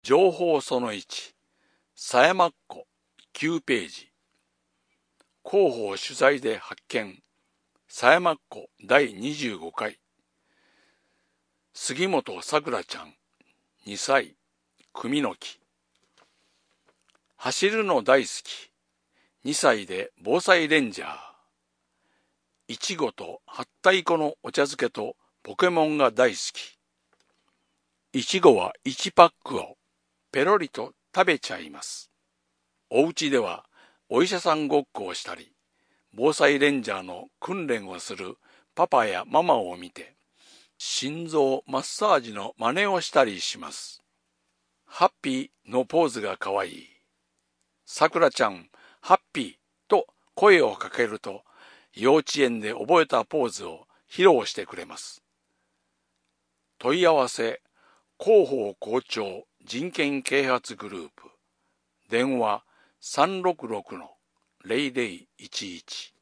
情報その1、狭山っ子9ページ。広報取材で発見、狭山っ子第25回。杉本さくらちゃん、2歳、組の木。走るの大好き、2歳で防災レンジャー。いちごとはったいこのお茶漬けとポケモンが大好き。いちごは1パックをペロリと食べちゃいます。お家ではお医者さんごっこをしたり、防災レンジャーの訓練をするパパやママを見て、心臓マッサージの真似をしたりします。ハッピーのポーズがかわいい。さくらちゃん、ハッピーと声をかけると、幼稚園で覚えたポーズを披露してくれます。問い合わせ、広報校長人権啓発グループ。電話366-0011。